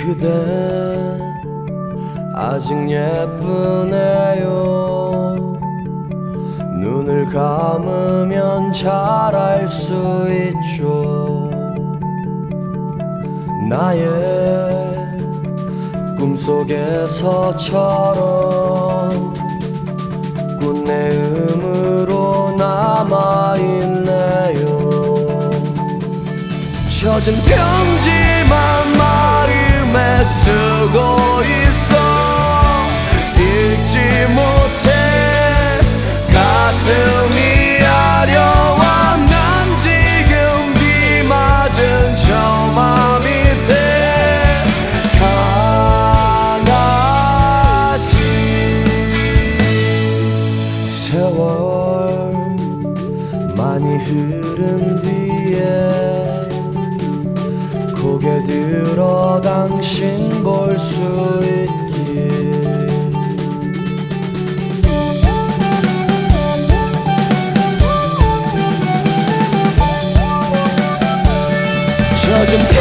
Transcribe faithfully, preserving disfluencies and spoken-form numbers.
그대 아직 예쁘네요. 눈을 감으면 잘 알 수 있죠. 나의 꿈속에서처럼 꽃내음으로 남아있네요. 젖은 편지만 마음에 쓰고 있어. 읽지 못해 가슴이 아려와. 난 지금 비 맞은 저 맘 밑에 강아지. 세월 많이 흐른 뒤에 고개 들어 당신 볼 수 있길. 젖은